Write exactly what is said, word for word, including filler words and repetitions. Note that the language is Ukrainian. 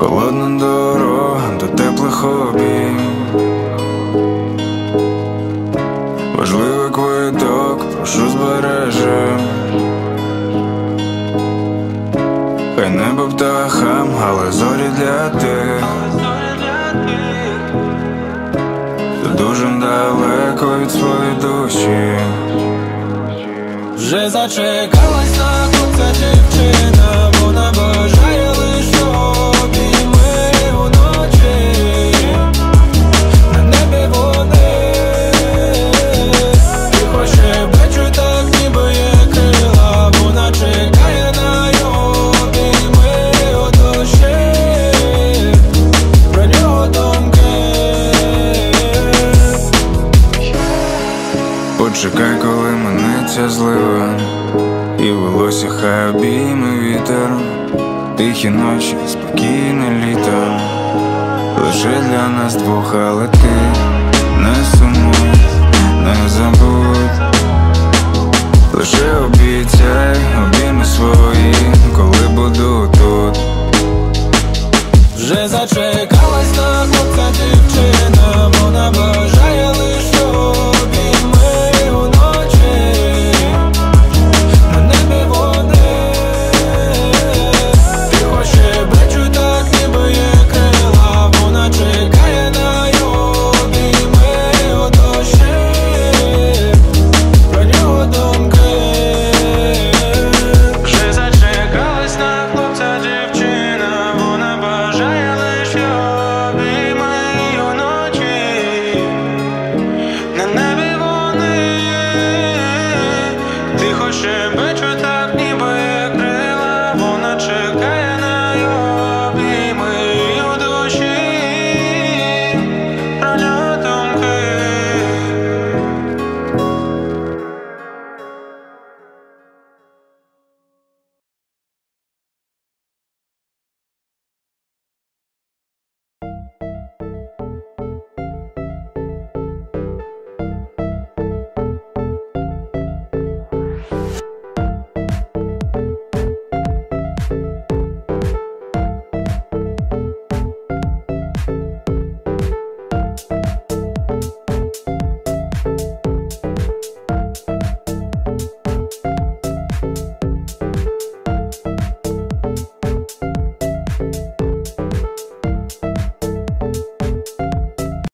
Холодна дорога до теплих обійм, важливий квиток, прошу збережи. Хай небо птахам, але зорі для тих, хто дуже далеко від своєї душі. Вже зачекалась на хлопця дівчина, вона бажає лиш обійми уночі. На небі вони тихо шепочуть, так ніби є крила. Вона чекає на його обійми у душі, про нього думки. Почекай, коли минеться злива, і в волосся хай обійме вітер. Тихі ночі, спокійне літо, лише для нас двох, але ти не сумуй, не забудь. Лише обіцяй обійми свої, коли буду тут. Вже зачекалась